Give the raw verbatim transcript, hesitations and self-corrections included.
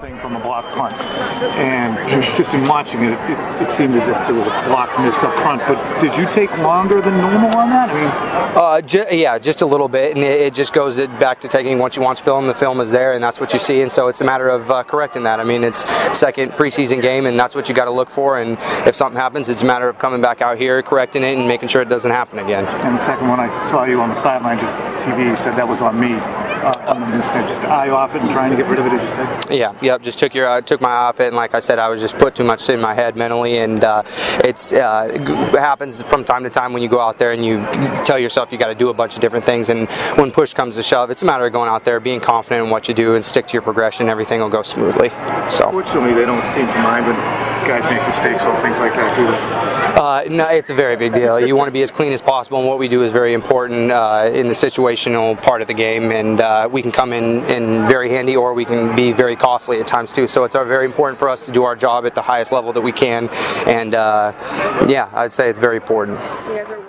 things on the block punt, and just in watching it, it, it seemed as if there was a block missed up front. But did you take longer than normal on that? I mean, uh, ju- yeah, just a little bit, and it, it just goes back to taking what you want to film. The film is there, and that's what you see, and so it's a matter of uh, correcting that. I mean, it's second preseason game, and that's what you got to look for. And if something happens, it's a matter of coming back out here, correcting it, and making sure it doesn't happen again. And the second one, I saw you on the sideline, just T V. You said that was on me. Uh, on the mistake, just eye off it and trying to get rid of it, as you said. Yeah, yep. Just took your uh, took my eye off it, and like I said, I was just put too much in my head mentally, and uh, it's uh, it happens from time to time when you go out there and you tell yourself you got to do a bunch of different things, and when push comes to shove, it's a matter of going out there, being confident in what you do, and stick to your progression. Everything will go smoothly. So. Fortunately, they don't seem to mind when guys make mistakes or things like that, do they? Uh, no, it's a very big deal. You want to be as clean as possible, and what we do is very important uh, in the situational part of the game, and uh, we can come in, in very handy, or we can be very costly at times too. So it's uh, very important for us to do our job at the highest level that we can, and uh, yeah, I'd say it's very important.